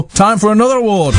Time for another award.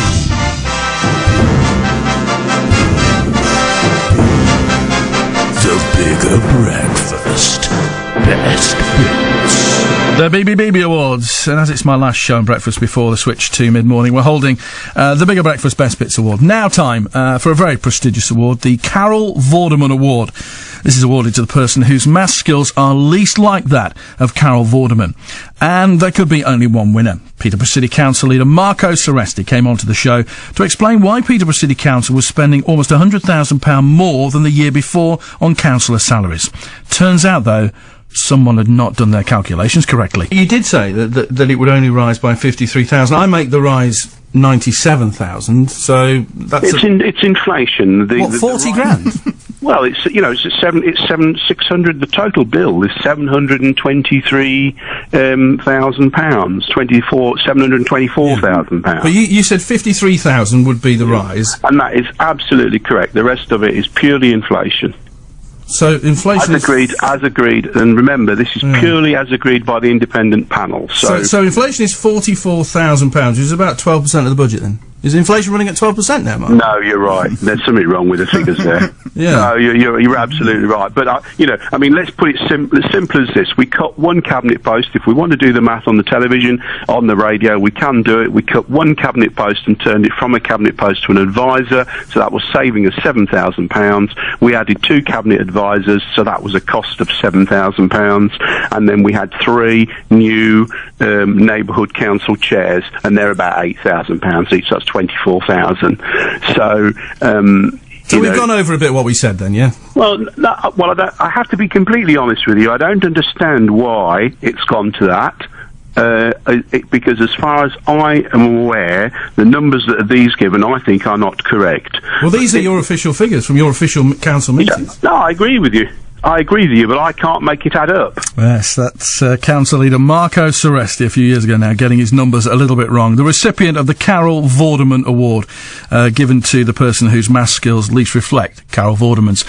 The Bigger Breakfast. Best Bits. The BBBB Awards, and as it's my last show on breakfast before the switch to mid-morning, we're holding the Bigger Breakfast Best Bits Award. Now time for a very prestigious award, the Carol Vorderman Award. This is awarded to the person whose maths skills are least like that of Carol Vorderman. And there could be only one winner. Peterborough City Council leader Marco Seresti came onto the show to explain why Peterborough City Council was spending almost £100,000 more than the year before on councillor salaries. Turns out, though, someone had not done their calculations correctly. You did say that it would only rise by 53,000. I make the rise 97,000, so that's it's inflation. 40 grand? Well, it's 600. The total bill is £723,000. £724,000. But you said 53,000 would be the rise, and that is absolutely correct. The rest of it is purely inflation. So inflation as agreed, and remember, this is purely as agreed by the independent panel. So inflation is £44,000, which is about 12% of the budget. Then is inflation running at 12% now, Mark? No, you're right. There's something wrong with the figures there. Yeah. No, you're absolutely right. But let's put it as simple as this: we cut one cabinet post. If we want to do the math on the television, on the radio, we can do it. We cut one cabinet post and turned it from a cabinet post to an advisor, so that was saving us £7,000. We added 2 cabinet advisors, so that was a cost of £7,000, and then we had 3 new neighbourhood council chairs, and they're about £8,000 each. So that's 24,000. So we've gone over a bit what we said then, yeah? Well, I have to be completely honest with you. I don't understand why it's gone to that. Because as far as I am aware, the numbers that are these given, I think, are not correct. Well, these are your official figures from your official council meetings. No, I agree with you. But I can't make it add up. Yes, that's council leader Marco Seresti a few years ago now, getting his numbers a little bit wrong. The recipient of the Carol Vorderman Award, given to the person whose maths skills least reflect Carol Vorderman's.